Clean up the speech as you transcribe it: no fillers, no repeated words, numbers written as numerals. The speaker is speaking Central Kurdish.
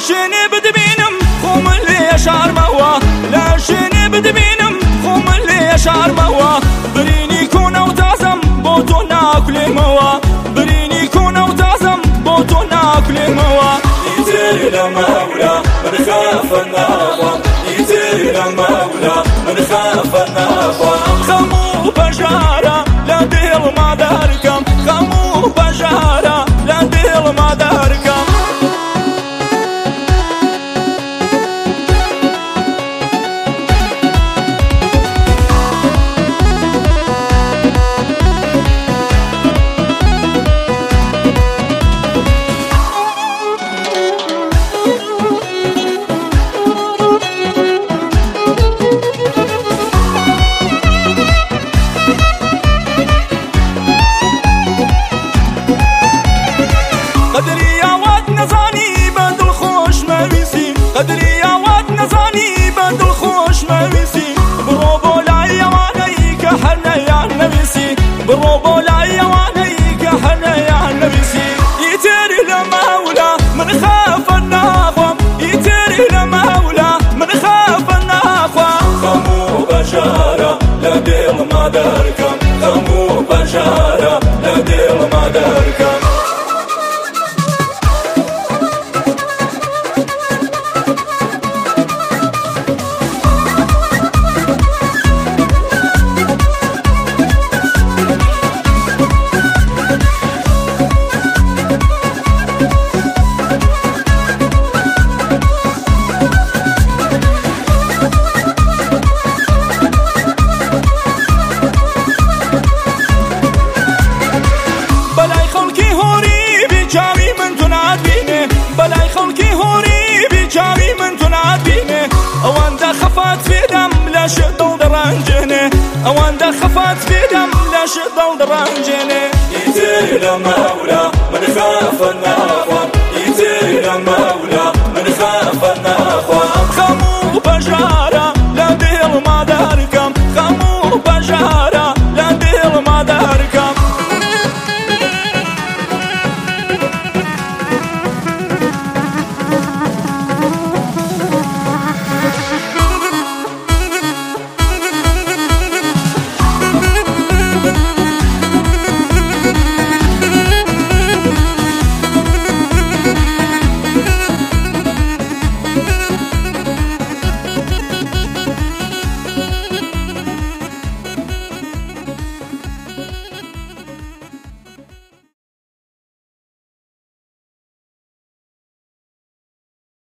لاشني بدبينم خوم اللي يشعر موا لاشني بدبينم خوم اللي يشعر موا بريني كون وتعزم بوتو ناكل موا بريني كون وتعزم بوتو ناكل موا يتري لمولا من خاف النظام يتري لمولا من خاف النظام خمو بجارة لا دير ما داركم خمو بجارة لا دير ما داركم قدري يا واد نزاني بدل خوش ما ويسي قدري يا واد نزاني بدل خوش ما ويسي بروبو لا يوانيك حنا يا نبيسي بروبو لا يوانيك حنا يا نبيسي يتري لمولا من خاف الناقم يتري لمولا من خاف الناقم خمو بشارة لا دير ما داركم خمو بشارة لا دير ما داركم بلاي خلقي هوري بجاري من تنعبيني اوان دا خفات في دم لا شدو درانجيني اوان دا خفات في دم لا شدو درانجيني يتري لمولا من خاف النظام يتري لمولا